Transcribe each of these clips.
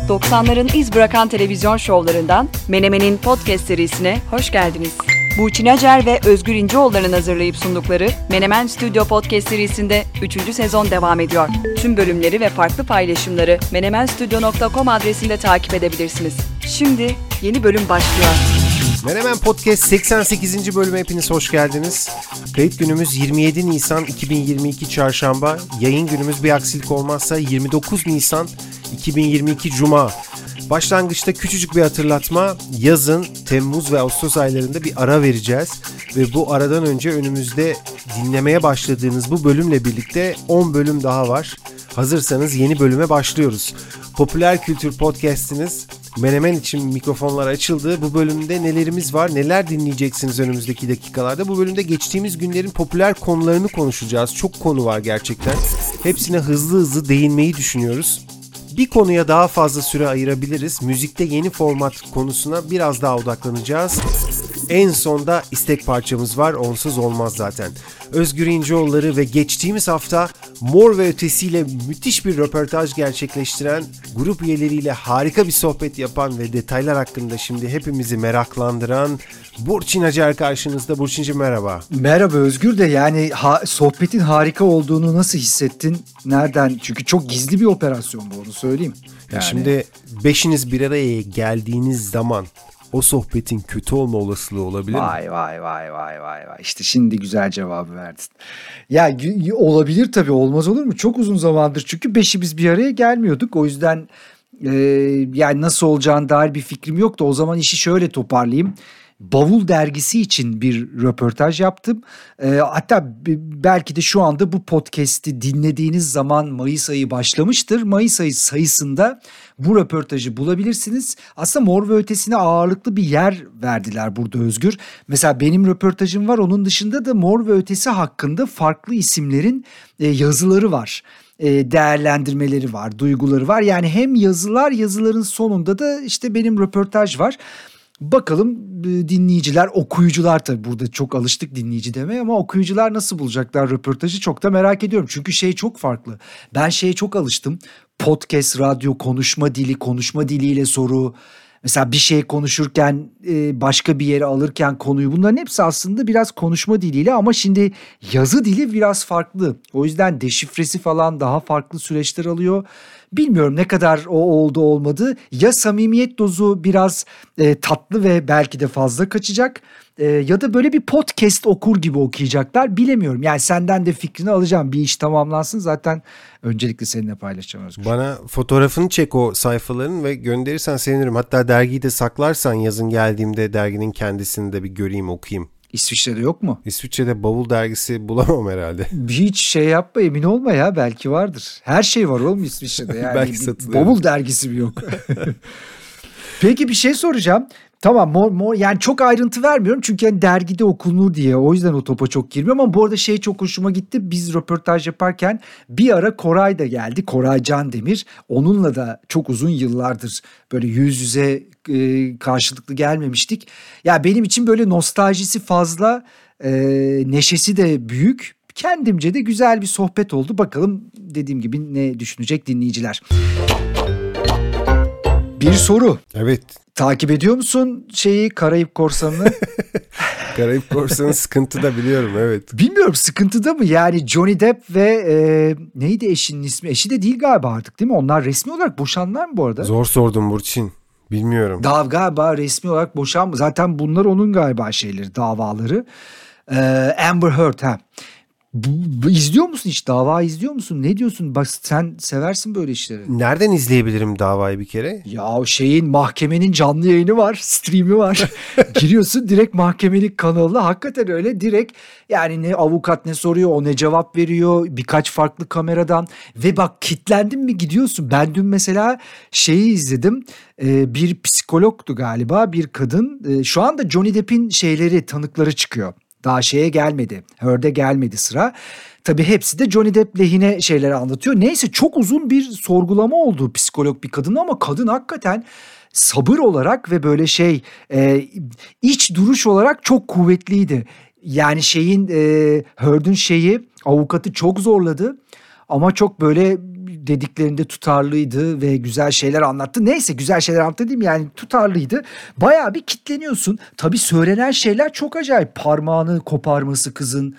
90'ların iz bırakan televizyon şovlarından Menemen'in podcast serisine hoş geldiniz. Burçin Acar ve Özgür İnceoğulları'nın hazırlayıp sundukları Menemen Stüdyo Podcast serisinde 3. sezon devam ediyor. Tüm bölümleri ve farklı paylaşımları menemenstudio.com adresinde takip edebilirsiniz. Şimdi yeni bölüm başlıyor. Menemen Podcast 88. bölüme hepiniz hoş geldiniz. Kayıt günümüz 27 Nisan 2022 Çarşamba. Yayın günümüz bir aksilik olmazsa 29 Nisan 2022 Cuma. Başlangıçta küçücük bir hatırlatma. Yazın Temmuz ve Ağustos aylarında bir ara vereceğiz. Ve bu aradan önce önümüzde dinlemeye başladığınız bu bölümle birlikte 10 bölüm daha var. Hazırsanız yeni bölüme başlıyoruz. Popüler Kültür Podcast'iniz Menemen için mikrofonlar açıldı. Bu bölümde nelerimiz var, neler dinleyeceksiniz önümüzdeki dakikalarda. Bu bölümde geçtiğimiz günlerin popüler konularını konuşacağız. Çok konu var gerçekten. Hepsine hızlı hızlı değinmeyi düşünüyoruz. Bir konuya daha fazla süre ayırabiliriz. Müzikte yeni format konusuna biraz daha odaklanacağız. En sonda istek parçamız var. Onsuz olmaz zaten. Özgür İnceoğulları ve geçtiğimiz hafta Mor ve Ötesi'yle müthiş bir röportaj gerçekleştiren, grup üyeleriyle harika bir sohbet yapan ve detaylar hakkında şimdi hepimizi meraklandıran Burçin Acar karşınızda. Burçinciğim merhaba. Merhaba Özgür de yani sohbetin harika olduğunu nasıl hissettin? Nereden? Çünkü çok gizli bir operasyon bu, onu söyleyeyim. Yani... Şimdi beşiniz bir araya geldiğiniz zaman o sohbetin kötü olma olasılığı olabilir mi? Vay. İşte şimdi güzel cevabı verdin. Ya olabilir tabii, olmaz olur mu? Çok uzun zamandır çünkü beşimiz bir araya gelmiyorduk. O yüzden yani nasıl olacağına dair bir fikrim yoktu. O zaman işi şöyle toparlayayım. Bavul dergisi için bir röportaj yaptım. Hatta belki de şu anda bu podcast'i dinlediğiniz zaman Mayıs ayı başlamıştır. Mayıs ayı sayısında bu röportajı bulabilirsiniz. Aslında Mor ve Ötesi'ne ağırlıklı bir yer verdiler burada Özgür. Mesela benim röportajım var. Onun dışında da Mor ve Ötesi hakkında farklı isimlerin yazıları var. Değerlendirmeleri var, duyguları var. Yani hem yazıların sonunda da işte benim röportaj var. Bakalım dinleyiciler, okuyucular, tabii burada çok alıştık dinleyici demeye ama okuyucular nasıl bulacaklar röportajı çok da merak ediyorum. Çünkü çok farklı. Ben çok alıştım. Podcast, radyo, konuşma diliyle soru. Mesela bir şey konuşurken başka bir yere alırken konuyu, bunların hepsi aslında biraz konuşma diliyle ama şimdi yazı dili biraz farklı. O yüzden deşifresi falan daha farklı süreçler alıyor. Bilmiyorum ne kadar o oldu olmadı. Ya samimiyet dozu biraz tatlı ve belki de fazla kaçacak ya da böyle bir podcast okur gibi okuyacaklar, bilemiyorum. Yani senden de fikrini alacağım, bir iş tamamlansın zaten öncelikle seninle paylaşacağım Özgür. Bana fotoğrafını çek o sayfaların ve gönderirsen sevinirim. Hatta dergiyi de saklarsan yazın geldiğimde derginin kendisini de bir göreyim, okuyayım. İsviçre'de yok mu? İsviçre'de bavul dergisi bulamam herhalde. Hiç yapma, emin olma ya, belki vardır. Her şey var oğlum İsviçre'de. Yani belki satılıyor. Bavul dergisi mi yok? Peki bir şey soracağım. Tamam, mor yani çok ayrıntı vermiyorum çünkü yani dergide okunur diye, o yüzden o topa çok girmiyorum ama bu arada çok hoşuma gitti. Biz röportaj yaparken bir ara Koray da geldi. Koray Candemir. Onunla da çok uzun yıllardır böyle yüz yüze karşılıklı gelmemiştik. Ya benim için böyle nostaljisi fazla, neşesi de büyük. Kendimce de güzel bir sohbet oldu. Bakalım dediğim gibi ne düşünecek dinleyiciler. Bir soru. Evet. Takip ediyor musun Karayip Korsanı'nı? Karayip Korsanı sıkıntıda, biliyorum, evet. Bilmiyorum, sıkıntıda mı? Yani Johnny Depp ve neydi eşinin ismi? Eşi de değil galiba artık, değil mi? Onlar resmi olarak boşandılar mı bu arada? Zor sordum Burçin. Bilmiyorum. Galiba resmi olarak boşanma. Zaten bunlar onun galiba davaları. Amber Heard ha. İzliyor musun hiç? Dava izliyor musun? Ne diyorsun? Bak sen seversin böyle işleri. Nereden izleyebilirim davayı bir kere? Ya mahkemenin canlı yayını var. Stream'i var. Giriyorsun direkt mahkemenin kanalına. Hakikaten öyle direkt, yani ne avukat ne soruyor, o ne cevap veriyor. Birkaç farklı kameradan. Ve bak, kitlendim mi gidiyorsun. Ben dün mesela izledim. Bir psikologtu galiba, bir kadın. Şu anda Johnny Depp'in tanıkları çıkıyor. Daha gelmedi. Heard'e gelmedi sıra. Tabii hepsi de Johnny Depp lehine şeyleri anlatıyor. Neyse, çok uzun bir sorgulama oldu psikolog bir kadın ama kadın hakikaten sabır olarak ve böyle iç duruş olarak çok kuvvetliydi. Yani Heard'ün avukatı çok zorladı. ama çok böyle dediklerinde tutarlıydı ve güzel şeyler anlattı. Neyse, güzel şeyler anlattı diyeyim, yani tutarlıydı. Bayağı bir kitleniyorsun. Tabii söylenen şeyler çok acayip. Parmağını koparması kızın,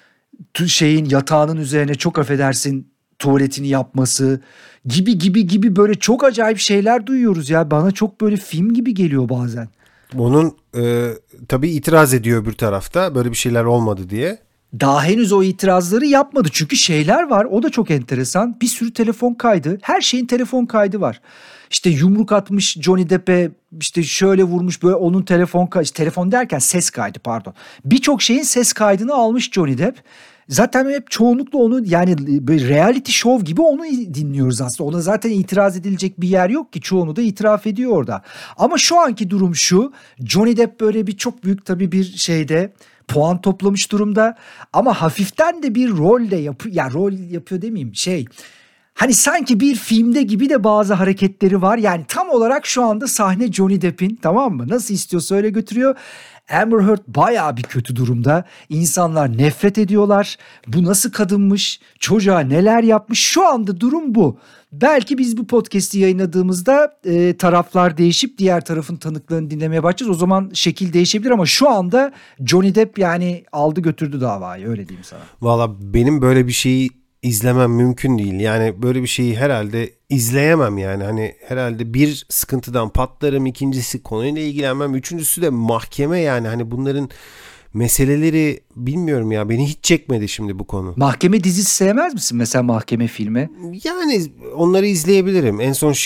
yatağının üzerine, çok affedersin, tuvaletini yapması gibi böyle çok acayip şeyler duyuyoruz ya. Bana çok böyle film gibi geliyor bazen. Onun tabii itiraz ediyor öbür tarafta, böyle bir şeyler olmadı diye. Daha henüz o itirazları yapmadı. Çünkü şeyler var, o da çok enteresan. Bir sürü telefon kaydı. Her şeyin telefon kaydı var. İşte yumruk atmış Johnny Depp'e, işte şöyle vurmuş, böyle onun telefon derken ses kaydı, pardon. Birçok şeyin ses kaydını almış Johnny Depp. Zaten hep çoğunlukla onu, yani böyle reality show gibi onu dinliyoruz aslında. Ona zaten itiraz edilecek bir yer yok ki, çoğunu da itiraf ediyor orada. Ama şu anki durum şu: Johnny Depp böyle bir çok büyük tabii bir şeyde puan toplamış durumda, ama hafiften de bir rol de yapıyor. Ya rol yapıyor demeyeyim, hani sanki bir filmde gibi de bazı hareketleri var. Yani tam olarak şu anda sahne Johnny Depp'in, tamam mı? Nasıl istiyorsa öyle götürüyor. Amber Heard bayağı bir kötü durumda. İnsanlar nefret ediyorlar. Bu nasıl kadınmış? Çocuğa neler yapmış? Şu anda durum bu. Belki biz bu podcast'i yayınladığımızda taraflar değişip diğer tarafın tanıklarını dinlemeye başlayacağız. O zaman şekil değişebilir, ama şu anda Johnny Depp yani aldı götürdü davayı, öyle diyeyim sana. Valla benim böyle bir şeyi izlemem mümkün değil. Yani böyle bir şeyi herhalde izleyemem yani. Hani herhalde bir sıkıntıdan patlarım, ikincisi konuyla ilgilenmem, üçüncüsü de mahkeme yani. Hani bunların meseleleri bilmiyorum ya, beni hiç çekmedi şimdi bu konu. Mahkeme dizisi sevmez misin mesela, mahkeme filmi? Yani onları izleyebilirim. En son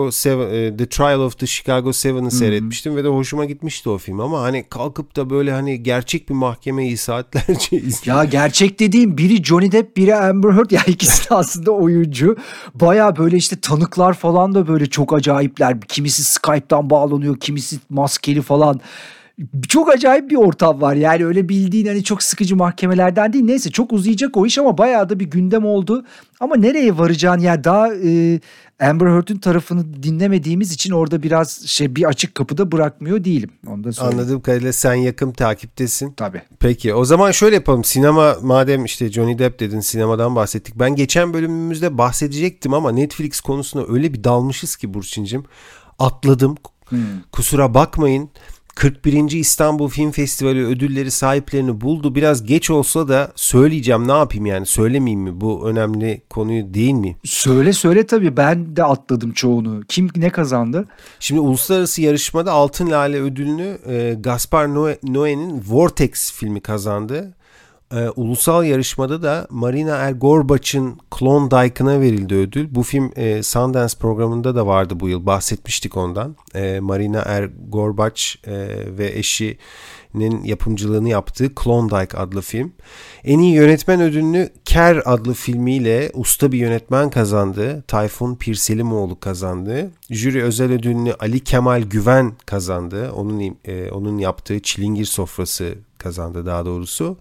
The Trial of the Chicago 7'ı seyretmiştim ve de hoşuma gitmişti o film, ama hani kalkıp da böyle hani gerçek bir mahkemeyi saatlerce izledim. Ya gerçek dediğim, biri Johnny Depp, biri Amber Heard, ya ikisi de aslında oyuncu. Baya böyle işte tanıklar falan da böyle çok acayipler. Kimisi Skype'tan bağlanıyor, kimisi maskeli falan. Çok acayip bir ortam var. Yani öyle bildiğin hani çok sıkıcı mahkemelerden değil. Neyse, çok uzayacak o iş, ama bayağı da bir gündem oldu. Ama nereye varacağını, yani daha Amber Heard'ün tarafını dinlemediğimiz için orada biraz bir açık kapıda bırakmıyor değilim. Onu da söyleyeyim. Anladığım kadarıyla sen yakın takiptesin. Tabii. Peki o zaman şöyle yapalım. Sinema, madem işte Johnny Depp dedin, sinemadan bahsettik. Ben geçen bölümümüzde bahsedecektim ama Netflix konusuna öyle bir dalmışız ki Burçincim, atladım. Kusura bakmayın. 41. İstanbul Film Festivali ödülleri sahiplerini buldu. Biraz geç olsa da söyleyeceğim, ne yapayım yani, söylemeyeyim mi? Bu önemli konuyu değil mi? Söyle tabii, ben de atladım çoğunu. Kim ne kazandı? Şimdi uluslararası yarışmada Altın Lale ödülünü Gaspar Noé'nin Vortex filmi kazandı. Ulusal yarışmada da Marina Ergorbaç'ın Klondike'ına verildi ödül. Bu film Sundance programında da vardı bu yıl. Bahsetmiştik ondan. Marina Ergorbaç ve eşinin yapımcılığını yaptığı Klondike adlı film. En iyi yönetmen ödülünü Ker adlı filmiyle usta bir yönetmen kazandı. Tayfun Pirselimoğlu kazandı. Jüri özel ödülünü Ali Kemal Güven kazandı. Onun yaptığı Çilingir Sofrası kazandı daha doğrusu.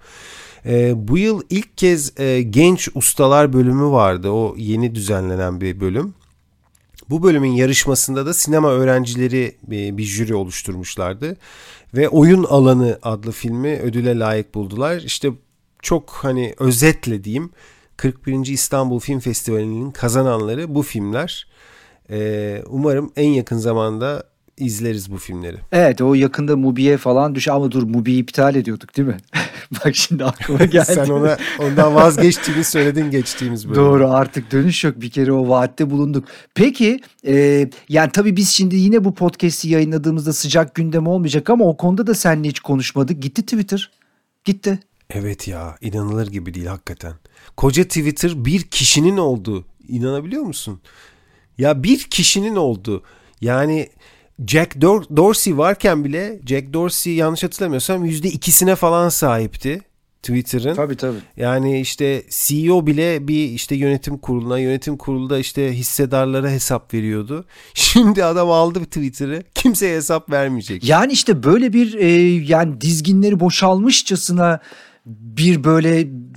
Bu yıl ilk kez genç ustalar bölümü vardı. O yeni düzenlenen bir bölüm. Bu bölümün yarışmasında da sinema öğrencileri bir jüri oluşturmuşlardı. Ve Oyun Alanı adlı filmi ödüle layık buldular. İşte çok hani özetle diyeyim, 41. İstanbul Film Festivali'nin kazananları bu filmler. Umarım en yakın zamanda izleriz bu filmleri. Evet, o yakında Mubi'ye falan ama dur, Mubi'yi iptal ediyorduk değil mi? Bak şimdi aklıma geldi. Sen ondan vazgeçtiğini söyledin geçtiğimiz bölümde. Doğru, artık dönüş yok, bir kere o vaatte bulunduk. Peki yani tabii biz şimdi yine bu podcast'i yayınladığımızda sıcak gündem olmayacak, ama o konuda da seninle hiç konuşmadık. Gitti Twitter. Gitti. Evet ya, inanılır gibi değil hakikaten. Koca Twitter bir kişinin oldu. İnanabiliyor musun? Ya bir kişinin oldu. Yani Jack Dorsey varken bile, Jack Dorsey yanlış hatırlamıyorsam %2'sine falan sahipti Twitter'ın. Tabii. Yani işte CEO bile bir işte yönetim kurulda işte hissedarlara hesap veriyordu. Şimdi adam aldı Twitter'ı, kimseye hesap vermeyecek. Yani işte böyle bir yani dizginleri boşalmışçasına bir böyle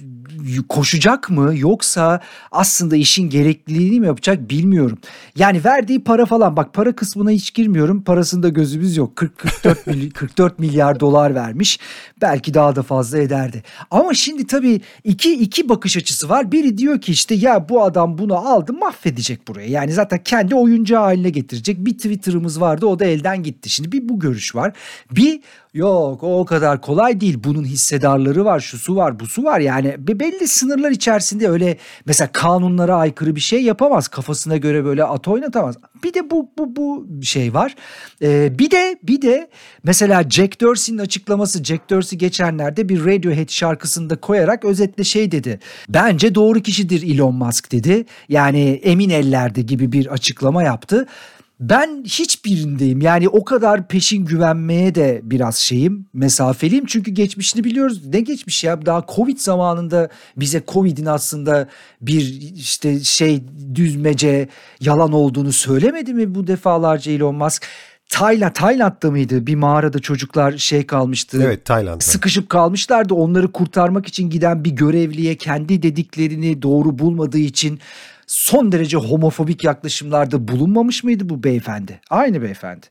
koşacak mı yoksa aslında işin gerekliliğini mi yapacak bilmiyorum. Yani verdiği para falan, bak para kısmına hiç girmiyorum. Parasında gözümüz yok. 44 milyar dolar vermiş. Belki daha da fazla ederdi. Ama şimdi tabii iki bakış açısı var. Biri diyor ki işte ya bu adam bunu aldı, mahvedecek burayı. Yani zaten kendi oyuncağı haline getirecek. Bir Twitter'ımız vardı, o da elden gitti. Şimdi bir bu görüş var. Bir yok, o kadar kolay değil. Bunun hissedarları var, şusu var, busu var. Yani belli sınırlar içerisinde öyle mesela kanunlara aykırı bir şey yapamaz. Kafasına göre böyle at oynatamaz. Bir de bu şey var. Bir de mesela Jack Dorsey'nin açıklaması. Jack Dorsey geçenlerde bir Radiohead şarkısında koyarak özetle şey dedi. Bence doğru kişidir Elon Musk dedi. Yani emin ellerde gibi bir açıklama yaptı. Ben hiçbirindeyim. Yani o kadar peşin güvenmeye de biraz mesafeliyim. Çünkü geçmişini biliyoruz. Ne geçmiş ya? Daha Covid zamanında bize Covid'in aslında bir işte düzmece, yalan olduğunu söylemedi mi bu defalarca Elon Musk? Tayland'da mıydı? Bir mağarada çocuklar kalmıştı. Evet, Tayland'da. Sıkışıp kalmışlardı. Onları kurtarmak için giden bir görevliye kendi dediklerini doğru bulmadığı için son derece homofobik yaklaşımlarda bulunmamış mıydı bu beyefendi? Aynı beyefendi.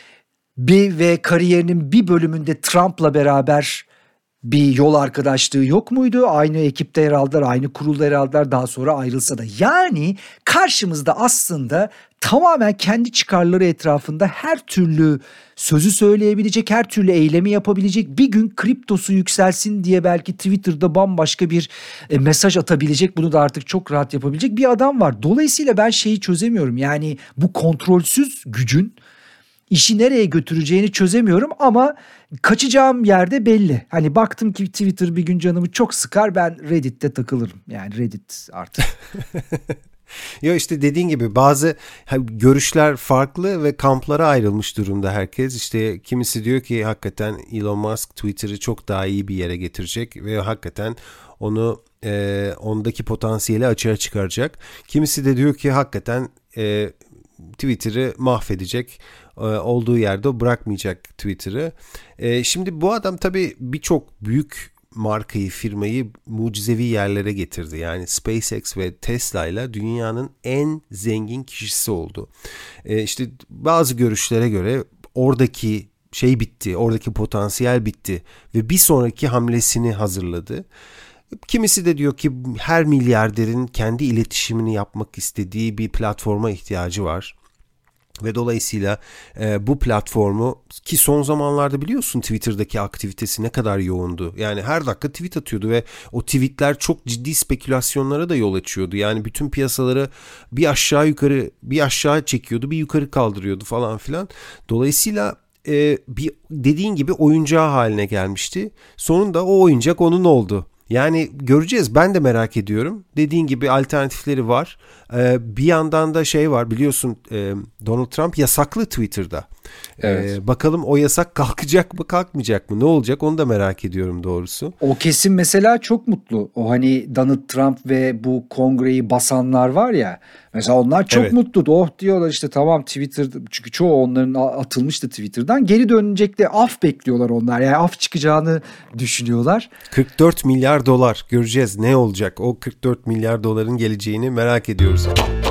Ve kariyerinin bir bölümünde Trump'la beraber bir yol arkadaşlığı yok muydu? Aynı ekipte yer aldılar, aynı kurulda yer aldılar, daha sonra ayrılsa da. Yani karşımızda aslında tamamen kendi çıkarları etrafında her türlü sözü söyleyebilecek, her türlü eylemi yapabilecek, bir gün kriptosu yükselsin diye belki Twitter'da bambaşka bir mesaj atabilecek, bunu da artık çok rahat yapabilecek bir adam var. Dolayısıyla ben çözemiyorum. Yani bu kontrolsüz gücün işi nereye götüreceğini çözemiyorum ama kaçacağım yerde belli. Hani baktım ki Twitter bir gün canımı çok sıkar, ben Reddit'te takılırım. Yani Reddit artık. Ya işte dediğin gibi bazı görüşler farklı ve kamplara ayrılmış durumda herkes. İşte kimisi diyor ki hakikaten Elon Musk Twitter'ı çok daha iyi bir yere getirecek ve hakikaten ondaki potansiyeli açığa çıkaracak. Kimisi de diyor ki hakikaten Twitter'ı mahvedecek, olduğu yerde bırakmayacak Twitter'ı. Şimdi bu adam tabii birçok büyük markayı, firmayı mucizevi yerlere getirdi. Yani SpaceX ve Tesla ile dünyanın en zengin kişisi oldu. İşte bazı görüşlere göre oradaki bitti, oradaki potansiyel bitti ve bir sonraki hamlesini hazırladı. Kimisi de diyor ki her milyarderin kendi iletişimini yapmak istediği bir platforma ihtiyacı var. Ve dolayısıyla bu platformu, ki son zamanlarda biliyorsun Twitter'daki aktivitesi ne kadar yoğundu. Yani her dakika tweet atıyordu ve o tweetler çok ciddi spekülasyonlara da yol açıyordu. Yani bütün piyasaları bir aşağı yukarı, bir aşağı çekiyordu, bir yukarı kaldırıyordu falan filan. Dolayısıyla bir dediğin gibi oyuncağı haline gelmişti. Sonunda o oyuncak onun oldu. Yani göreceğiz. Ben de merak ediyorum. Dediğin gibi alternatifleri var. Bir yandan da var biliyorsun, Donald Trump yasaklı Twitter'da. Evet. Bakalım o yasak kalkacak mı, kalkmayacak mı, ne olacak, onu da merak ediyorum doğrusu. O kesim mesela çok mutlu. O hani Donald Trump ve bu kongreyi basanlar var ya. Mesela onlar çok mutlu. Oh diyorlar işte, tamam Twitter, çünkü çoğu onların atılmıştı Twitter'dan. Geri dönecek de af bekliyorlar onlar. Yani af çıkacağını düşünüyorlar. 44 milyar dolar göreceğiz, ne olacak? O 44 milyar doların geleceğini merak ediyoruz.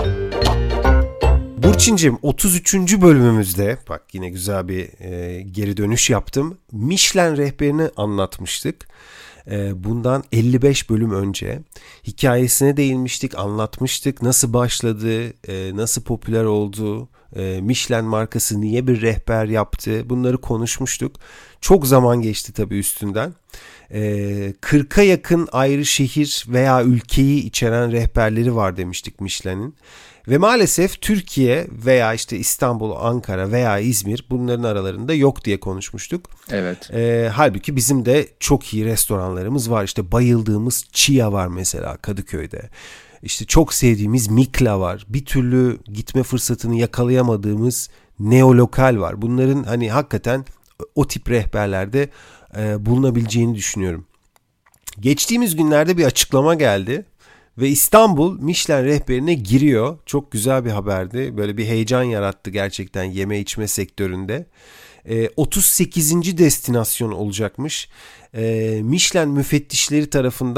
Burçincim, 33. bölümümüzde bak yine güzel bir geri dönüş yaptım. Michelin rehberini anlatmıştık. Bundan 55 bölüm önce hikayesine değinmiştik, anlatmıştık. Nasıl başladı, nasıl popüler oldu, Michelin markası niye bir rehber yaptı, bunları konuşmuştuk. Çok zaman geçti tabii üstünden. 40'a yakın ayrı şehir veya ülkeyi içeren rehberleri var demiştik Michelin'in. Ve maalesef Türkiye veya işte İstanbul, Ankara veya İzmir bunların aralarında yok diye konuşmuştuk. Evet. Halbuki bizim de çok iyi restoranlarımız var. İşte bayıldığımız Chia var mesela Kadıköy'de. İşte çok sevdiğimiz Mikla var. Bir türlü gitme fırsatını yakalayamadığımız Neolokal var. Bunların hani hakikaten o tip rehberlerde bulunabileceğini düşünüyorum. Geçtiğimiz günlerde bir açıklama geldi. Ve İstanbul Michelin rehberine giriyor. Çok güzel bir haberdi. Böyle bir heyecan yarattı gerçekten yeme içme sektöründe. 38. destinasyon olacakmış. Michelin müfettişleri tarafından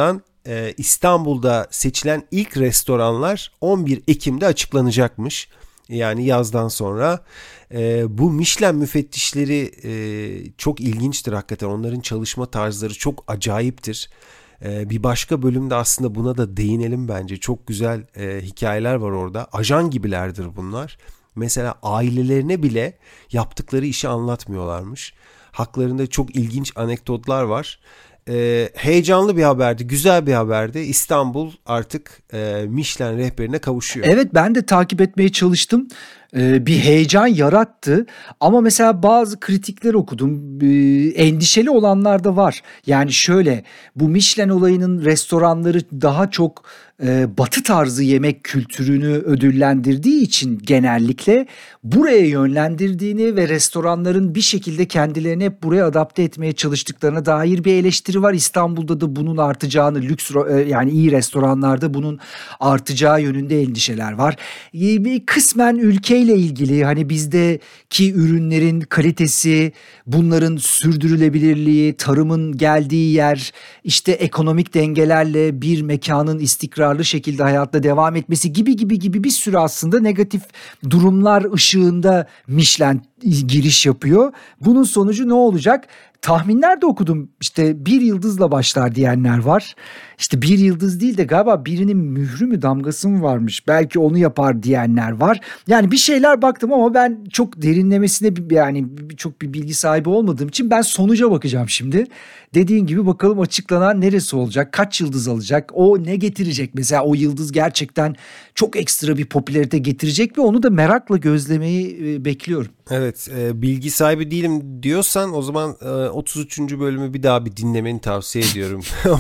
İstanbul'da seçilen ilk restoranlar 11 Ekim'de açıklanacakmış. Yani yazdan sonra. Bu Michelin müfettişleri çok ilginçtir hakikaten. Onların çalışma tarzları çok acayiptir. Bir başka bölümde aslında buna da değinelim bence. Çok güzel hikayeler var orada. Ajan gibilerdir bunlar. Mesela ailelerine bile yaptıkları işi anlatmıyorlarmış. Haklarında çok ilginç anekdotlar var. Heyecanlı bir haberdi, güzel bir haberdi. İstanbul artık Michelin rehberine kavuşuyor. Evet, ben de takip etmeye çalıştım. Bir heyecan yarattı ama mesela bazı kritikler okudum. Endişeli olanlar da var. Yani şöyle, bu Michelin olayının restoranları daha çok batı tarzı yemek kültürünü ödüllendirdiği için genellikle buraya yönlendirdiğini ve restoranların bir şekilde kendilerini hep buraya adapte etmeye çalıştıklarına dair bir eleştiri var. İstanbul'da da bunun artacağını, yani iyi restoranlarda bunun artacağı yönünde endişeler var. Kısmen ülkeyle ilgili, hani bizdeki ürünlerin kalitesi, bunların sürdürülebilirliği, tarımın geldiği yer, işte ekonomik dengelerle bir mekanın istikrarlı şekilde hayatta devam etmesi gibi bir sürü aslında negatif durumlar ışığında Michelin giriş yapıyor. Bunun sonucu ne olacak? Tahminler de okudum, işte 1 yıldızla başlar diyenler var. İşte 1 yıldız değil de galiba birinin mührü mü, damgası mı varmış, belki onu yapar diyenler var. Yani bir şeyler baktım ama ben çok derinlemesine yani çok bir bilgi sahibi olmadığım için ben sonuca bakacağım şimdi. Dediğin gibi bakalım açıklanan neresi olacak, kaç yıldız alacak, o ne getirecek, mesela o yıldız gerçekten çok ekstra bir popülarite getirecek ve onu da merakla gözlemeyi bekliyorum. Evet, bilgi sahibi değilim diyorsan o zaman 33. bölümü bir daha bir dinlemeni tavsiye ediyorum.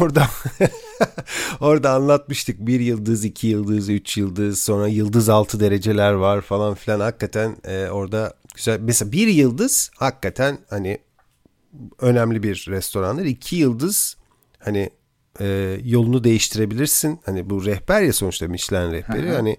Orada anlatmıştık 1 yıldız, 2 yıldız, 3 yıldız, sonra yıldız altı dereceler var falan filan. Hakikaten orada güzel. Mesela 1 yıldız hakikaten hani önemli bir restorandır. 2 yıldız hani yolunu değiştirebilirsin. Hani bu rehber ya sonuçta, Michelin rehberi. Hani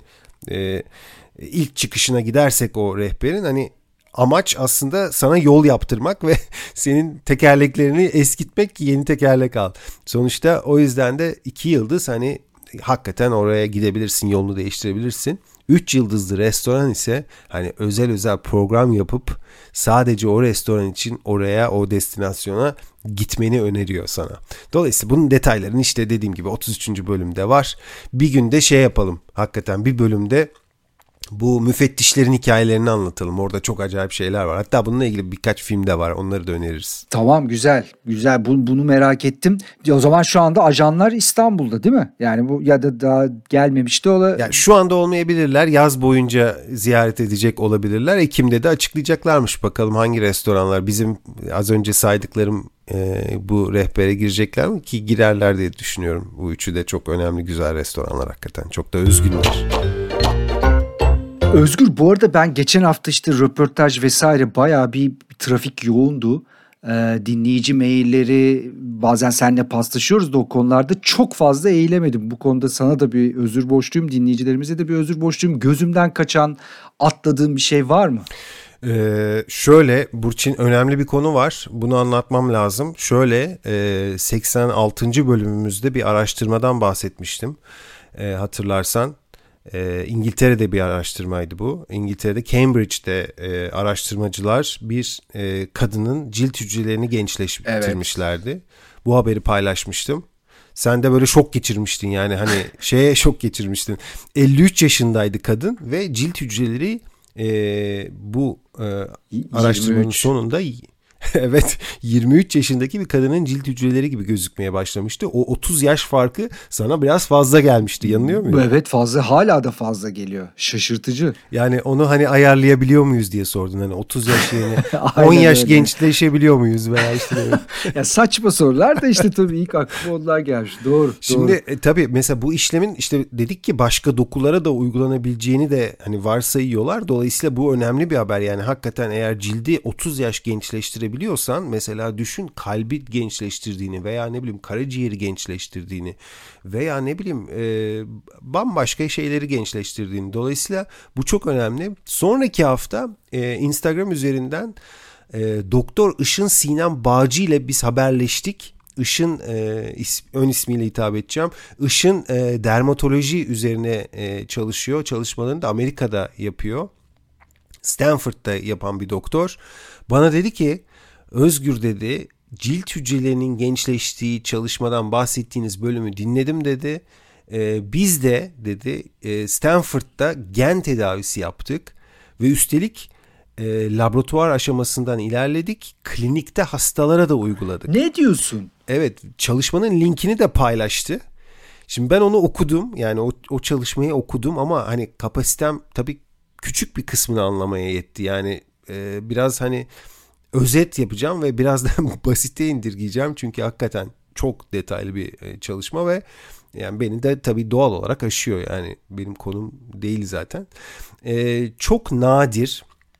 ilk çıkışına gidersek o rehberin hani amaç aslında sana yol yaptırmak ve senin tekerleklerini eskitmek ki yeni tekerlek al. Sonuçta o yüzden de 2 yıldız hani hakikaten oraya gidebilirsin, yolunu değiştirebilirsin. 3 yıldızlı restoran ise hani özel program yapıp sadece o restoran için oraya, o destinasyona gitmeni öneriyor sana. Dolayısıyla bunun detaylarını işte dediğim gibi 33. bölümde var. Bir günde şey yapalım. Hakikaten bir bölümde bu müfettişlerin hikayelerini anlatalım. Orada çok acayip şeyler var. Hatta bununla ilgili birkaç film de var. Onları da öneririz. Tamam, güzel. Bunu merak ettim. O zaman şu anda ajanlar İstanbul'da değil mi? Yani bu ya da daha gelmemişti. Yani şu anda olmayabilirler. Yaz boyunca ziyaret edecek olabilirler. Ekim'de de açıklayacaklarmış. Bakalım hangi restoranlar, bizim az önce saydıklarım bu rehbere girecekler mi? Ki girerler diye düşünüyorum. Bu üçü de çok önemli, güzel restoranlar hakikaten. Çok da özgünler. Özgür, bu arada ben geçen hafta işte röportaj vesaire bayağı bir trafik yoğundu. Dinleyici mailleri, bazen seninle paslaşıyoruz da o konularda çok fazla eğilemedim. Bu konuda sana da bir özür borçluyum, dinleyicilerimize de bir özür borçluyum. Gözümden kaçan, atladığım bir şey var mı? Şöyle Burçin, önemli bir konu var. Bunu anlatmam lazım. Şöyle 86. bölümümüzde bir araştırmadan bahsetmiştim. Hatırlarsan. İngiltere'de bir araştırmaydı bu. İngiltere'de Cambridge'de araştırmacılar bir kadının cilt hücrelerini gençleştirmişlerdi. Evet. Bu haberi paylaşmıştım. Sen de böyle şok geçirmiştin, yani hani şok geçirmiştin. 53 yaşındaydı kadın ve cilt hücreleri bu araştırmanın sonunda evet, 23 yaşındaki bir kadının cilt hücreleri gibi gözükmeye başlamıştı. O 30 yaş farkı sana biraz fazla gelmişti. Yanılıyor muyum? Evet, fazla, hala da fazla geliyor. Şaşırtıcı. Yani onu hani ayarlayabiliyor muyuz diye sordun. Hani 30 yaş yerine 10 yaş öyle gençleşebiliyor muyuz veya işte ya saçma sorular da işte tabii ilk aklıma onlar gelmiş. Doğru. Şimdi tabii mesela bu işlemin işte dedik ki başka dokulara da uygulanabileceğini de hani varsayıyorlar. Dolayısıyla bu önemli bir haber. Yani hakikaten eğer cildi 30 yaş gençleştirebiliyorsan, mesela düşün, kalbi gençleştirdiğini veya ne bileyim karaciğeri gençleştirdiğini veya ne bileyim bambaşka şeyleri gençleştirdiğini. Dolayısıyla bu çok önemli. Sonraki hafta Instagram üzerinden Doktor Işın Sinem Bağcı ile biz haberleştik. Işın ön ismiyle hitap edeceğim. Işın dermatoloji üzerine çalışıyor. Çalışmalarını da Amerika'da yapıyor. Stanford'da yapan bir doktor. Bana dedi ki Özgür dedi cilt hücrelerinin gençleştiği çalışmadan bahsettiğiniz bölümü dinledim dedi. Biz de dedi Stanford'da gen tedavisi yaptık ve üstelik laboratuvar aşamasından ilerledik. Klinikte hastalara da uyguladık. Ne diyorsun? Evet, çalışmanın linkini de paylaştı. Şimdi ben onu okudum. Yani o çalışmayı okudum ama hani kapasitem tabii küçük bir kısmını anlamaya yetti. Yani biraz hani özet yapacağım ve biraz da basite indirgeyeceğim. Çünkü hakikaten çok detaylı bir çalışma ve yani beni de tabii doğal olarak aşıyor. Yani benim konum değil zaten. Çok nadir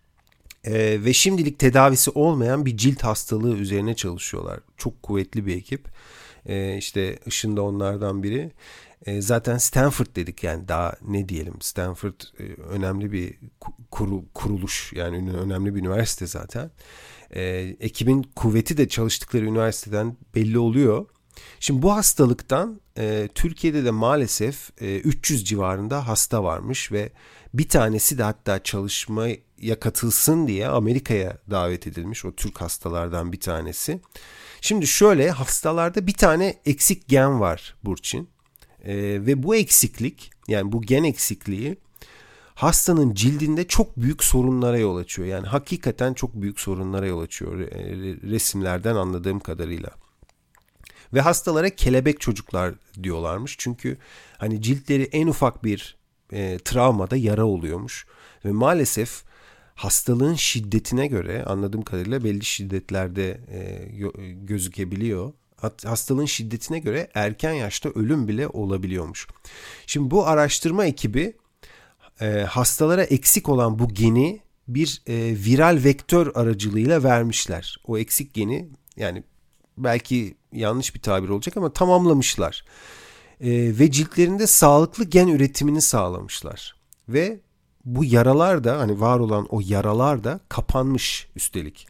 ve şimdilik tedavisi olmayan bir cilt hastalığı üzerine çalışıyorlar. Çok kuvvetli bir ekip. İşte Işın da onlardan biri. Zaten Stanford dedik yani daha ne diyelim. Stanford önemli bir kuruluş yani önemli bir üniversite zaten. Ekibin kuvveti de çalıştıkları üniversiteden belli oluyor. Şimdi bu hastalıktan Türkiye'de de maalesef 300 civarında hasta varmış ve bir tanesi de hatta çalışmaya katılsın diye Amerika'ya davet edilmiş, o Türk hastalardan bir tanesi. Şimdi şöyle, hastalarda bir tane eksik gen var Burçin ve bu eksiklik, yani bu gen eksikliği hastanın cildinde çok büyük sorunlara yol açıyor. Yani hakikaten çok büyük sorunlara yol açıyor resimlerden anladığım kadarıyla. Ve hastalara kelebek çocuklar diyorlarmış. Çünkü hani ciltleri en ufak bir travmada yara oluyormuş. Ve maalesef hastalığın şiddetine göre anladığım kadarıyla belli şiddetlerde gözükebiliyor. Hastalığın şiddetine göre erken yaşta ölüm bile olabiliyormuş. Şimdi bu araştırma ekibi hastalara eksik olan bu geni bir viral vektör aracılığıyla vermişler. O eksik geni, yani belki yanlış bir tabir olacak ama tamamlamışlar. Ve ciltlerinde sağlıklı gen üretimini sağlamışlar. Ve bu yaralar da, hani var olan o yaralar da kapanmış üstelik.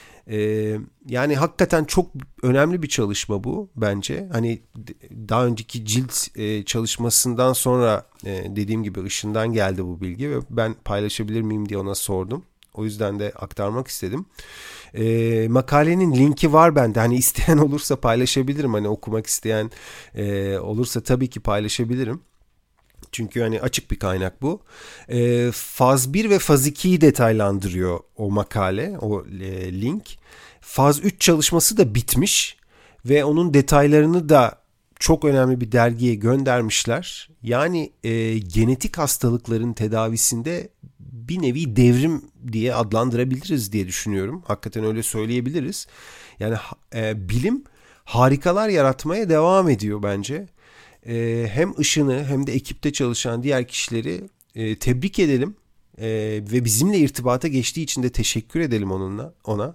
Yani hakikaten çok önemli bir çalışma bu bence. Hani daha önceki cilt çalışmasından sonra dediğim gibi Işın'dan geldi bu bilgi ve ben paylaşabilir miyim diye ona sordum. O yüzden de aktarmak istedim. Makalenin linki var bende. Hani isteyen olursa paylaşabilirim. Hani okumak isteyen olursa tabii ki paylaşabilirim. Çünkü hani açık bir kaynak bu. Faz 1 ve faz 2'yi detaylandırıyor o makale, o link. Faz 3 çalışması da bitmiş ve onun detaylarını da çok önemli bir dergiye göndermişler. Yani genetik hastalıkların tedavisinde bir nevi devrim diye adlandırabiliriz diye düşünüyorum. Hakikaten öyle söyleyebiliriz. Yani bilim harikalar yaratmaya devam ediyor bence. Hem Işın'ı hem de ekipte çalışan diğer kişileri tebrik edelim ve bizimle irtibata geçtiği için de teşekkür edelim ona.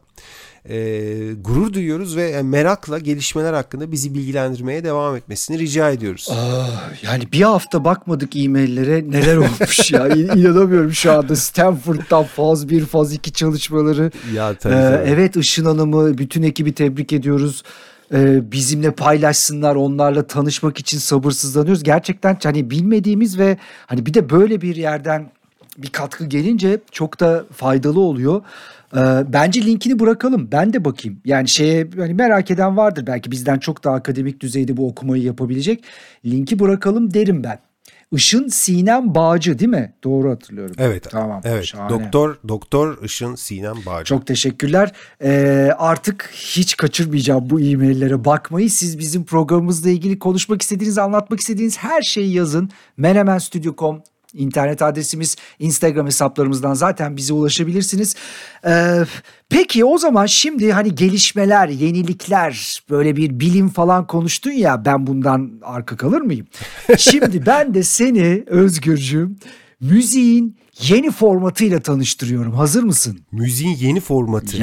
Gurur duyuyoruz ve merakla gelişmeler hakkında bizi bilgilendirmeye devam etmesini rica ediyoruz. Yani bir hafta bakmadık e-maillere, neler olmuş ya. İnanamıyorum şu anda. Stanford'dan faz 1, faz 2 çalışmaları. Ya tabii. Evet, Işın Hanım'ı, bütün ekibi tebrik ediyoruz. Bizimle paylaşsınlar, onlarla tanışmak için sabırsızlanıyoruz. Gerçekten hani bilmediğimiz ve hani bir de böyle bir yerden bir katkı gelince çok da faydalı oluyor. Bence linkini bırakalım. Ben de bakayım. Yani hani merak eden vardır. Belki bizden çok daha akademik düzeyde bu okumayı yapabilecek. Linki bırakalım derim ben. Işın Sinem Bağcı değil mi? Doğru hatırlıyorum. Evet. Tamam. Evet. Şahane. Doktor Işın Sinem Bağcı. Çok teşekkürler. Artık hiç kaçırmayacağım bu e-maillere bakmayı. Siz bizim programımızla ilgili konuşmak istediğiniz, anlatmak istediğiniz her şeyi yazın. menemenstudio.com İnternet adresimiz, Instagram hesaplarımızdan zaten bize ulaşabilirsiniz. Peki o zaman şimdi hani gelişmeler, yenilikler, böyle bir bilim falan konuştun ya, ben bundan arka kalır mıyım? Şimdi ben de seni Özgürcüğüm müziğin yeni formatıyla tanıştırıyorum. Hazır mısın? Müziğin yeni formatı.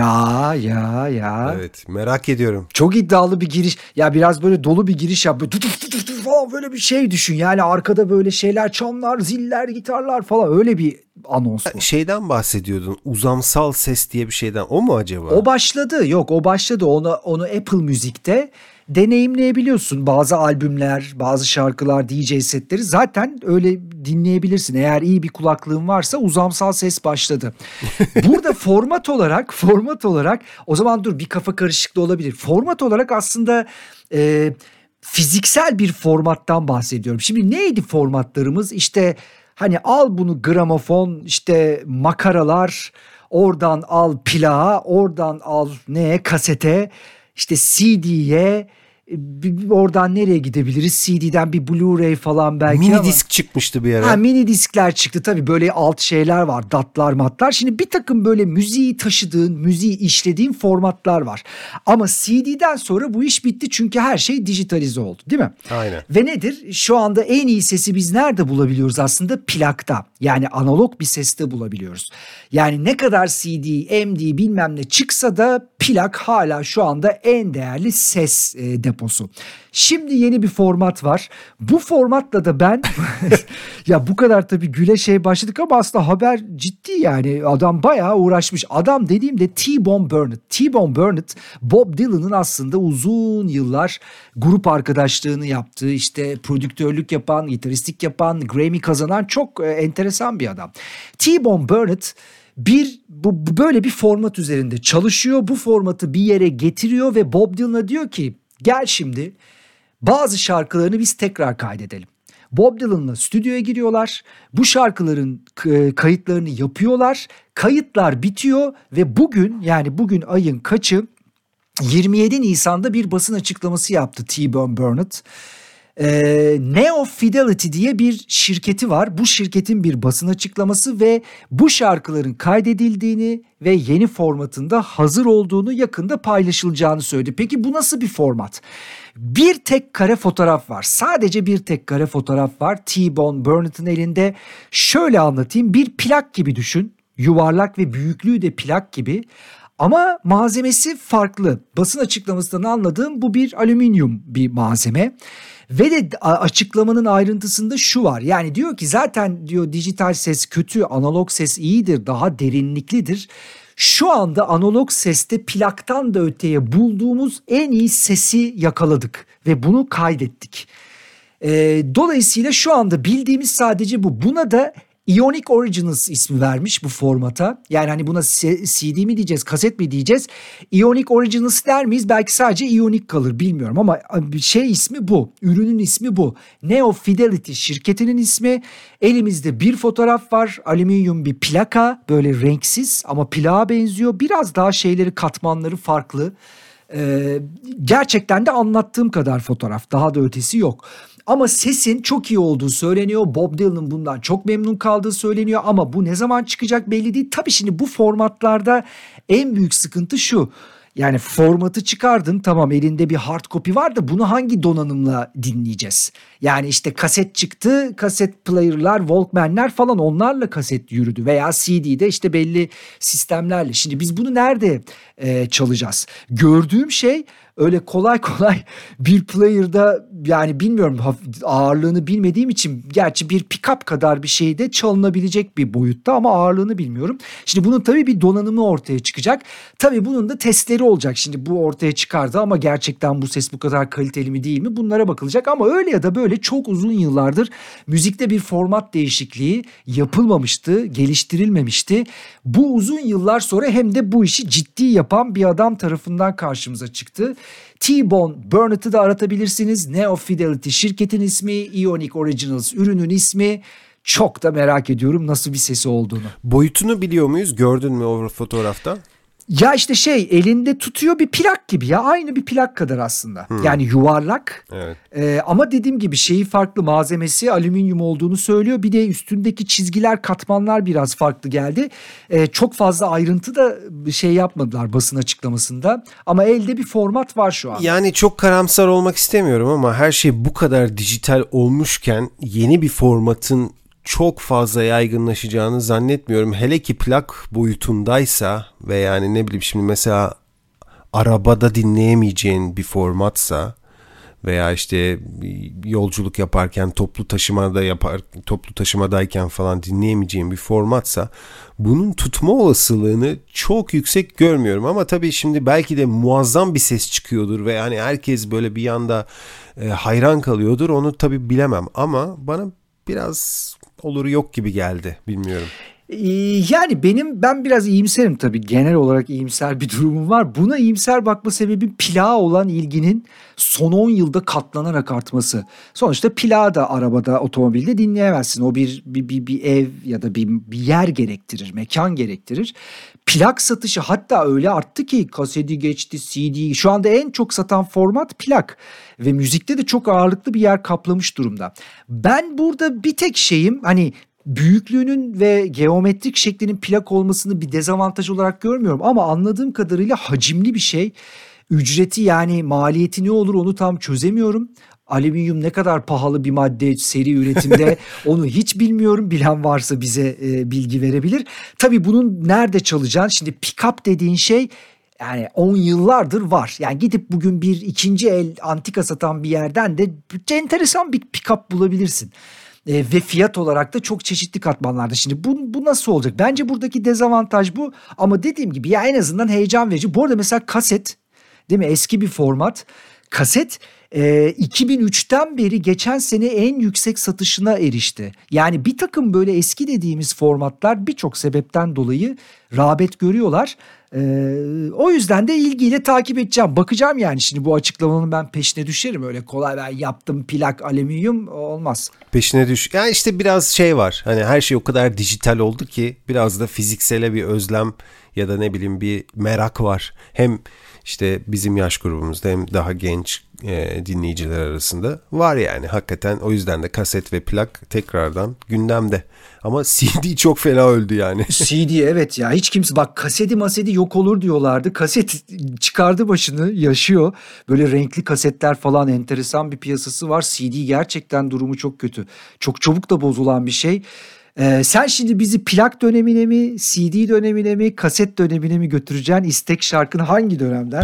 Ya. Evet, merak ediyorum. Çok iddialı bir giriş. Ya biraz böyle dolu bir giriş yap. Böyle falan böyle bir şey düşün. Yani arkada böyle şeyler, çanlar, ziller, gitarlar falan, öyle bir anons bu. Şeyden bahsediyordun, uzamsal ses diye bir şeyden, o mu acaba? O başladı. Yok, o başladı. Onu Apple Müzik'te deneyimleyebiliyorsun. Bazı albümler, bazı şarkılar, DJ setleri zaten öyle dinleyebilirsin. Eğer iyi bir kulaklığın varsa uzamsal ses başladı. Burada format olarak o zaman dur, bir kafa karışıklığı olabilir. Format olarak aslında fiziksel bir formattan bahsediyorum. Şimdi neydi formatlarımız? İşte hani al bunu gramofon, işte makaralar, oradan al plağa, oradan al neye, kasete, işte CD'ye, oradan nereye gidebiliriz? CD'den bir Blu-ray falan belki Mini ama. disk çıkmıştı bir ara. Mini diskler çıktı tabii, böyle alt şeyler var, datlar matlar. Şimdi bir takım böyle müziği taşıdığın, müziği işlediğin formatlar var. Ama CD'den sonra bu iş bitti çünkü her şey dijitalize oldu, değil mi? Aynen. Ve nedir? Şu anda en iyi sesi biz nerede bulabiliyoruz aslında? Plakta. Yani analog bir seste bulabiliyoruz. Yani ne kadar CD, MD bilmem ne çıksa da plak hala şu anda en değerli ses deposu. Şimdi yeni bir format var. Bu formatla da ben ya bu kadar tabii güle başladık ama aslında haber ciddi yani. Adam bayağı uğraşmış. Adam dediğimde T-Bone Burnett. T-Bone Burnett, Bob Dylan'ın aslında uzun yıllar grup arkadaşlığını yaptığı, işte prodüktörlük yapan, gitaristlik yapan, Grammy kazanan çok enteresan bir adam. T-Bone Burnett böyle bir format üzerinde çalışıyor. Bu formatı bir yere getiriyor ve Bob Dylan'a diyor ki gel şimdi bazı şarkılarını biz tekrar kaydedelim. Bob Dylan'la stüdyoya giriyorlar. Bu şarkıların kayıtlarını yapıyorlar. Kayıtlar bitiyor ve bugün ayın kaçı? 27 Nisan'da bir basın açıklaması yaptı T-Bone Burnett. Neo Fidelity diye bir şirketi var. Bu şirketin bir basın açıklaması ve bu şarkıların kaydedildiğini ve yeni formatında hazır olduğunu, yakında paylaşılacağını söyledi. Peki bu nasıl bir format? Bir tek kare fotoğraf var. Sadece bir tek kare fotoğraf var T-Bone Burnett'ın elinde. Şöyle anlatayım. Bir plak gibi düşün. Yuvarlak ve büyüklüğü de plak gibi. Ama malzemesi farklı. Basın açıklamasından anladığım bu bir alüminyum bir malzeme. Ve de açıklamanın ayrıntısında şu var. Yani diyor ki zaten diyor dijital ses kötü, analog ses iyidir, daha derinliklidir. Şu anda analog seste plaktan da öteye bulduğumuz en iyi sesi yakaladık ve bunu kaydettik. Dolayısıyla şu anda bildiğimiz sadece bu. Buna da Ionic Originals ismi vermiş bu formata. Yani hani buna CD mi diyeceğiz, kaset mi diyeceğiz? Ionic Originals der miyiz? Belki sadece Ionic kalır, bilmiyorum ama ismi bu. Ürünün ismi bu. Neo Fidelity şirketinin ismi. Elimizde bir fotoğraf var. Alüminyum bir plaka, böyle renksiz ama plağa benziyor. Biraz daha katmanları farklı. Gerçekten de anlattığım kadar fotoğraf, daha da ötesi yok. Ama sesin çok iyi olduğu söyleniyor. Bob Dylan'ın bundan çok memnun kaldığı söyleniyor ama bu ne zaman çıkacak belli değil. Tabii şimdi bu formatlarda en büyük sıkıntı şu. Yani formatı çıkardın, tamam, elinde bir hard copy var da bunu hangi donanımla dinleyeceğiz? Yani işte kaset çıktı, kaset player'lar, Walkman'ler falan, onlarla kaset yürüdü veya CD'de işte belli sistemlerle. Şimdi biz bunu nerede çalacağız? Gördüğüm şey öyle kolay bir player'da, yani bilmiyorum, ağırlığını bilmediğim için, gerçi bir pick-up kadar bir şeyde çalınabilecek bir boyutta ama ağırlığını bilmiyorum. Şimdi bunun tabii bir donanımı ortaya çıkacak. Tabii bunun da testleri olacak. Şimdi bu ortaya çıkardı ama gerçekten bu ses bu kadar kaliteli mi değil mi? Bunlara bakılacak ama öyle ya da böyle çok uzun yıllardır müzikte bir format değişikliği yapılmamıştı, geliştirilmemişti. Bu uzun yıllar sonra hem de bu işi ciddi yapan bir adam tarafından karşımıza çıktı. T-Bone Burnett'ı da aratabilirsiniz. Neo Fidelity şirketin ismi, Ionic Originals ürünün ismi. Çok da merak ediyorum nasıl bir sesi olduğunu. Boyutunu biliyor muyuz? Gördün mü o fotoğrafta? Ya işte elinde tutuyor, bir plak gibi ya, aynı bir plak kadar aslında. Yani yuvarlak. Evet. Ama dediğim gibi farklı, malzemesi alüminyum olduğunu söylüyor. Bir de üstündeki çizgiler, katmanlar biraz farklı geldi. Çok fazla ayrıntı da yapmadılar basın açıklamasında. Ama elde bir format var şu an. Yani çok karamsar olmak istemiyorum ama her şey bu kadar dijital olmuşken yeni bir formatın çok fazla yaygınlaşacağını zannetmiyorum. Hele ki plak boyutundaysa ve yani ne bileyim, şimdi mesela arabada dinleyemeyeceğin bir formatsa veya işte yolculuk yaparken toplu taşımadayken falan dinleyemeyeceğim bir formatsa bunun tutma olasılığını çok yüksek görmüyorum. Ama tabii şimdi belki de muazzam bir ses çıkıyordur ve yani herkes böyle bir anda hayran kalıyordur, onu tabii bilemem ama bana biraz oluru yok gibi geldi, bilmiyorum. Yani ben biraz iyimserim tabii. Genel olarak iyimser bir durumum var. Buna iyimser bakma sebebim plağa olan ilginin son 10 yılda katlanarak artması. Sonuçta plağı da arabada, otomobilde dinleyemezsin. O bir ev ya da bir yer gerektirir, mekan gerektirir. Plak satışı hatta öyle arttı ki kaseti geçti, CD. Şu anda en çok satan format plak ve müzikte de çok ağırlıklı bir yer kaplamış durumda. Ben burada bir tek şeyim, hani büyüklüğünün ve geometrik şeklinin plak olmasını bir dezavantaj olarak görmüyorum ama anladığım kadarıyla hacimli bir şey. Ücreti, yani maliyeti ne olur onu tam çözemiyorum. Alüminyum ne kadar pahalı bir madde seri üretimde onu hiç bilmiyorum. Bilen varsa bize bilgi verebilir. Tabii bunun nerede çalacağını, şimdi pick-up dediğin şey yani 10 yıllardır var. Yani gidip bugün bir ikinci el antika satan bir yerden de enteresan bir pick-up bulabilirsin. Ve fiyat olarak da çok çeşitli katmanlarda. Şimdi bu nasıl olacak? Bence buradaki dezavantaj bu. Ama dediğim gibi ya en azından heyecan verici. Bu arada mesela kaset, değil mi? Eski bir format. Kaset 2003'ten beri geçen sene en yüksek satışına erişti. Yani bir takım böyle eski dediğimiz formatlar birçok sebepten dolayı rağbet görüyorlar. O yüzden de ilgiyle takip edeceğim. Bakacağım yani, şimdi bu açıklamanın ben peşine düşerim. Öyle kolay ben yaptım plak alüminyum olmaz. Peşine düş. Yani işte biraz şey var. Hani her şey o kadar dijital oldu ki biraz da fiziksele bir özlem ya da ne bileyim bir merak var. Hem işte bizim yaş grubumuzda hem daha genç dinleyiciler arasında var yani. Hakikaten o yüzden de kaset ve plak tekrardan gündemde. Ama CD çok fena öldü yani. CD evet ya, hiç kimse, bak kaseti yok olur diyorlardı. Kaset çıkardı başını, yaşıyor. Böyle renkli kasetler falan, enteresan bir piyasası var. CD gerçekten durumu çok kötü. Çok çabuk da bozulan bir şey. Sen şimdi bizi plak dönemine mi, CD dönemine mi, kaset dönemine mi götüreceksin? İstek şarkın hangi dönemden?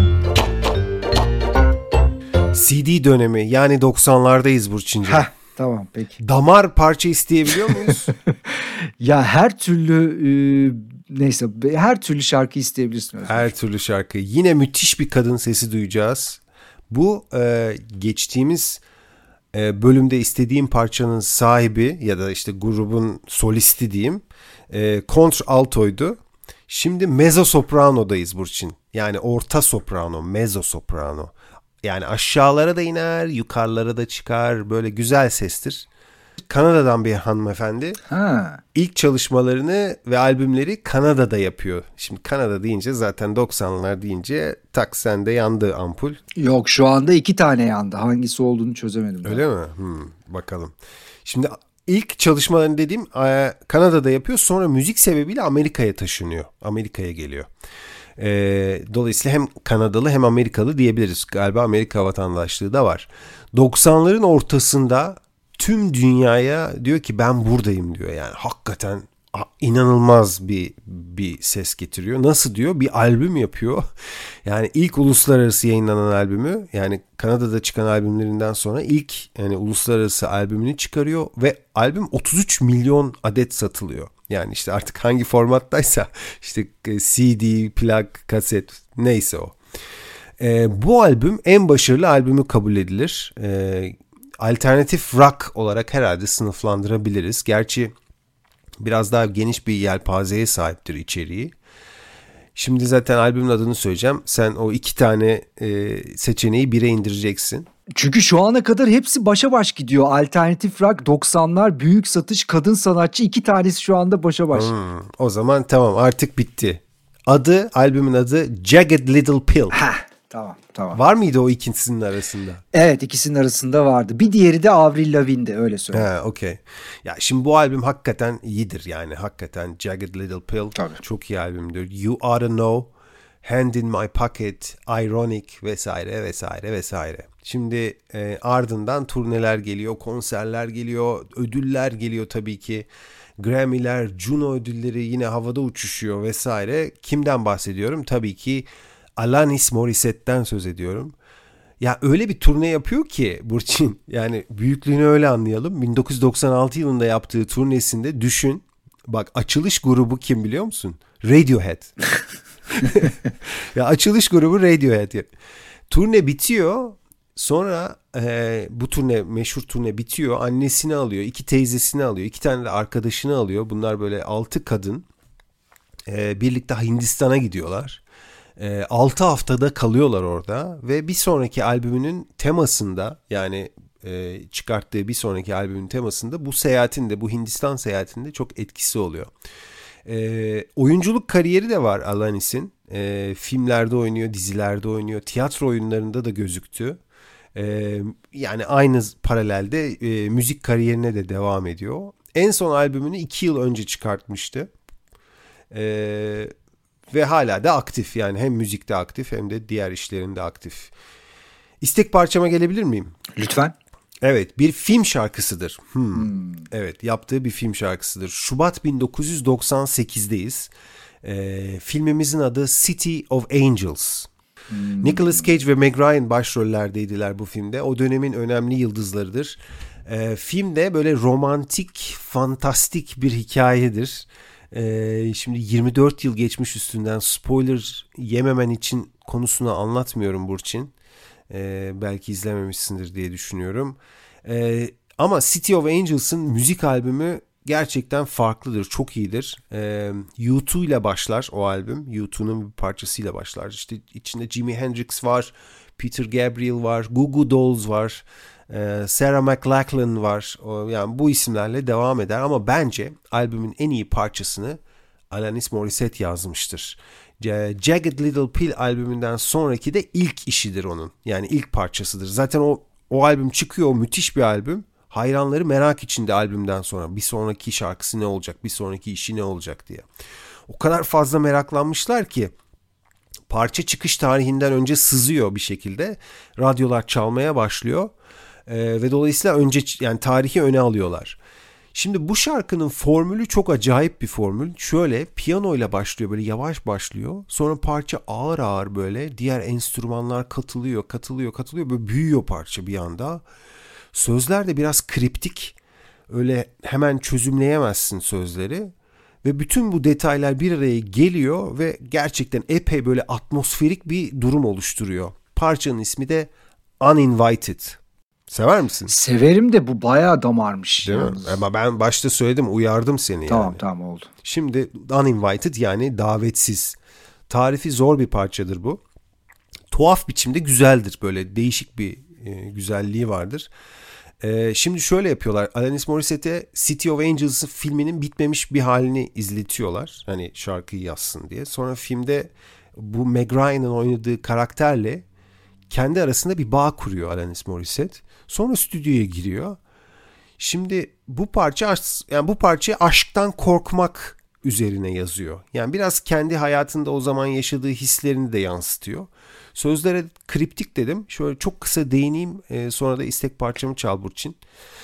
CD dönemi, yani 90'lardayız Burçin'cim. Tamam peki. Damar parça isteyebiliyor muyuz? Ya her türlü neyse, her türlü şarkı isteyebilirsin. Her türlü şarkı. Yine müthiş bir kadın sesi duyacağız. Bu geçtiğimiz bölümde istediğim parçanın sahibi ya da işte grubun solisti diyeyim, kontraltoydu. Şimdi mezzo soprano'dayız Burçin. Yani orta soprano, mezzo soprano. Yani aşağılara da iner, yukarılara da çıkar. Böyle güzel sestir. Kanada'dan bir hanımefendi. İlk çalışmalarını ve albümleri Kanada'da yapıyor. Şimdi Kanada deyince zaten 90'lar deyince tak sende yandı ampul. Yok, şu anda 2 tane yandı. Hangisi olduğunu çözemedim. Öyle mi? Bakalım. Şimdi ilk çalışmalarını dediğim Kanada'da yapıyor. Sonra müzik sebebiyle Amerika'ya taşınıyor. Amerika'ya geliyor. Dolayısıyla hem Kanadalı hem Amerikalı diyebiliriz. Galiba Amerika vatandaşlığı da var. 90'ların ortasında tüm dünyaya diyor ki ben buradayım diyor. Yani hakikaten inanılmaz bir ses getiriyor. Nasıl diyor? Bir albüm yapıyor. Yani ilk uluslararası yayınlanan albümü, yani Kanada'da çıkan albümlerinden sonra ilk yani uluslararası albümünü çıkarıyor ve albüm 33 milyon adet satılıyor. Yani işte artık hangi formattaysa, işte CD, plak, kaset, neyse o. Bu albüm en başarılı albümü kabul edilir. Alternatif rock olarak herhalde sınıflandırabiliriz. Gerçi biraz daha geniş bir yelpazeye sahiptir içeriği. Şimdi zaten albümün adını söyleyeceğim. Sen o 2 tane seçeneği 1'e indireceksin. Çünkü şu ana kadar hepsi başa baş gidiyor. Alternatif rock, 90'lar, büyük satış, kadın sanatçı, 2 tanesi şu anda başa baş. O zaman tamam, artık bitti. Albümün adı Jagged Little Pill. Tamam. Var mıydı o ikisinin arasında? Evet, ikisinin arasında vardı. Bir diğeri de Avril Lavigne'di, öyle söyleyeyim. Okey. Ya şimdi bu albüm hakikaten iyidir yani. Hakikaten Jagged Little Pill Tabii. çok iyi albümdür. You Oughta Know, Hand in My Pocket, Ironic vesaire vesaire vesaire. Şimdi ardından turneler geliyor, konserler geliyor, ödüller geliyor tabii ki. Grammy'ler, Juno ödülleri yine havada uçuşuyor vesaire. Kimden bahsediyorum? Tabii ki Alanis Morissette'den söz ediyorum. Ya öyle bir turne yapıyor ki Burçin, yani büyüklüğünü öyle anlayalım. 1996 yılında yaptığı turnesinde düşün. Bak, açılış grubu kim biliyor musun? Radiohead. Ya açılış grubu Radiohead. Turne bitiyor. Sonra bu turne, meşhur turne bitiyor. Annesini alıyor, 2 teyzesini alıyor, 2 tane de arkadaşını alıyor. Bunlar böyle 6 kadın. Birlikte Hindistan'a gidiyorlar. 6 haftada kalıyorlar orada ve bir sonraki albümünün temasında, yani çıkarttığı bir sonraki albümün temasında bu seyahatinde, bu Hindistan seyahatinde çok etkisi oluyor. Oyunculuk kariyeri de var Alanis'in. Filmlerde oynuyor, dizilerde oynuyor, tiyatro oyunlarında da gözüktü. Yani aynı paralelde müzik kariyerine de devam ediyor. En son albümünü 2 yıl önce çıkartmıştı. Ve hala da aktif, yani hem müzikte aktif hem de diğer işlerinde aktif. İstek parçama gelebilir miyim? Lütfen. Evet, bir film şarkısıdır. Evet, yaptığı bir film şarkısıdır. Şubat 1998'deyiz. Filmimizin adı City of Angels. Nicolas Cage ve Meg Ryan başrollerdeydiler bu filmde. O dönemin önemli yıldızlarıdır. Filmde böyle romantik, fantastik bir hikayedir. Şimdi 24 yıl geçmiş üstünden, spoiler yememen için konusunu anlatmıyorum Burçin. Belki izlememişsindir diye düşünüyorum. Ama City of Angels'ın müzik albümü gerçekten farklıdır, çok iyidir. U2 ile başlar o albüm. U2'nun bir parçasıyla başlar. İşte içinde Jimi Hendrix var, Peter Gabriel var, Goo Goo Dolls var, Sarah McLachlan var. Yani bu isimlerle devam eder ama bence albümün en iyi parçasını Alanis Morissette yazmıştır. Jagged Little Pill albümünden sonraki de ilk işidir onun. Yani ilk parçasıdır. Zaten o albüm çıkıyor, o müthiş bir albüm. Hayranları merak içinde albümden sonra. Bir sonraki şarkısı ne olacak, bir sonraki işi ne olacak diye. O kadar fazla meraklanmışlar ki parça çıkış tarihinden önce sızıyor bir şekilde. Radyolar çalmaya başlıyor. Ve dolayısıyla önce, yani tarihi öne alıyorlar. Şimdi bu şarkının formülü çok acayip bir formül. Şöyle piyano ile başlıyor, böyle yavaş başlıyor. Sonra parça ağır ağır böyle diğer enstrümanlar katılıyor. Böyle büyüyor parça bir anda. Sözler de biraz kriptik. Öyle hemen çözümleyemezsin sözleri. Ve bütün bu detaylar bir araya geliyor ve gerçekten epey böyle atmosferik bir durum oluşturuyor. Parçanın ismi de Uninvited. Sever misin? Severim de bu bayağı damarmış. Değil mi? Ama ben başta söyledim, uyardım seni. Tamam oldu. Şimdi Uninvited, yani davetsiz. Tarifi zor bir parçadır bu. Tuhaf biçimde güzeldir, böyle değişik bir güzelliği vardır. Şimdi şöyle yapıyorlar. Alanis Morissette'e City of Angels'ın filminin bitmemiş bir halini izletiyorlar. Hani şarkıyı yazsın diye. Sonra filmde bu Meg Ryan'ın oynadığı karakterle kendi arasında bir bağ kuruyor Alanis Morissette. Sonra stüdyoya giriyor. Şimdi bu parçayı aşktan korkmak üzerine yazıyor. Yani biraz kendi hayatında o zaman yaşadığı hislerini de yansıtıyor. Sözlere kriptik dedim. Şöyle çok kısa değineyim. Sonra da istek parçamı çal Burçin.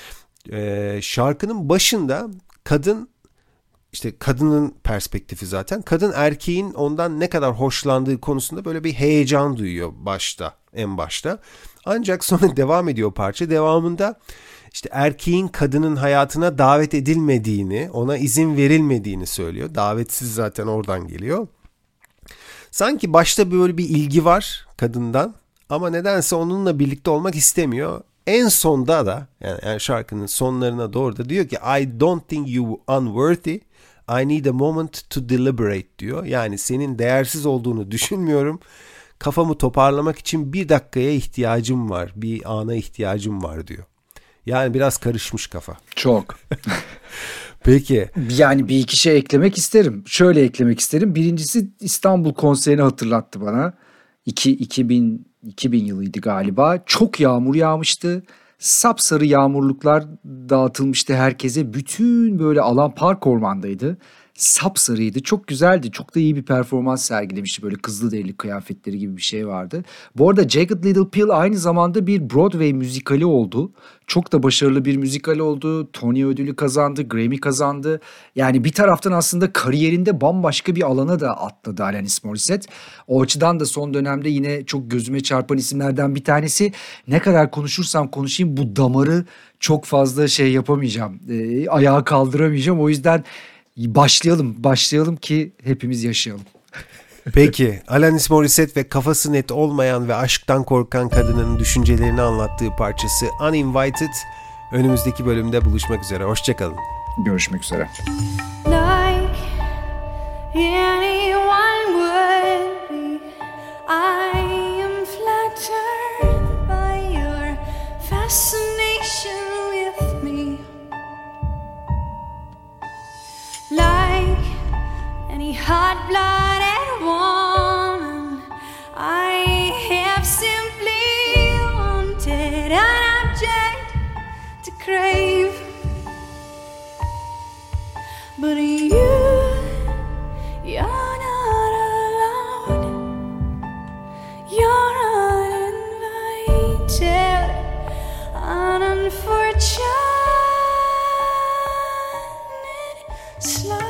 Şarkının başında kadın, işte kadının perspektifi zaten. Kadın erkeğin ondan ne kadar hoşlandığı konusunda böyle bir heyecan duyuyor en başta. Ancak sonra devam ediyor parça. Devamında işte erkeğin kadının hayatına davet edilmediğini, ona izin verilmediğini söylüyor. Davetsiz zaten oradan geliyor. Sanki başta böyle bir ilgi var kadından ama nedense onunla birlikte olmak istemiyor. En sonda da, yani şarkının sonlarına doğru da diyor ki I don't think you unworthy. I need a moment to deliberate diyor. Yani senin değersiz olduğunu düşünmüyorum. Kafamı toparlamak için bir dakikaya ihtiyacım var. Bir ana ihtiyacım var diyor. Yani biraz karışmış kafa. Çok. Peki. Yani bir iki şey eklemek isterim. Şöyle eklemek isterim. Birincisi İstanbul konserini hatırlattı bana. 2000 yılıydı galiba. Çok yağmur yağmıştı. Sapsarı yağmurluklar dağıtılmıştı herkese. Bütün böyle alan park ormandaydı. sapsarıydı. Çok güzeldi. Çok da iyi bir performans sergilemişti. Böyle kızılderili kıyafetleri gibi bir şey vardı. Bu arada Jagged Little Pill aynı zamanda bir Broadway müzikali oldu. Çok da başarılı bir müzikal oldu. Tony ödülü kazandı, Grammy kazandı. Yani bir taraftan aslında kariyerinde bambaşka bir alana da atladı Alanis Morissette. O açıdan da son dönemde yine çok gözüme çarpan isimlerden bir tanesi. Ne kadar konuşursam konuşayım bu damarı çok fazla şey yapamayacağım. Ayağa kaldıramayacağım. O yüzden başlayalım ki hepimiz yaşayalım. Peki, Alanis Morissette ve kafası net olmayan ve aşktan korkan kadının düşüncelerini anlattığı parçası Uninvited önümüzdeki bölümde buluşmak üzere. Hoşçakalın. Görüşmek üzere. Like anyone would be, I am flattered by your fascination with me. Like any hot-blooded woman, I have simply wanted an object to crave. But you're not alone. You're uninvited, an unfortunate slow.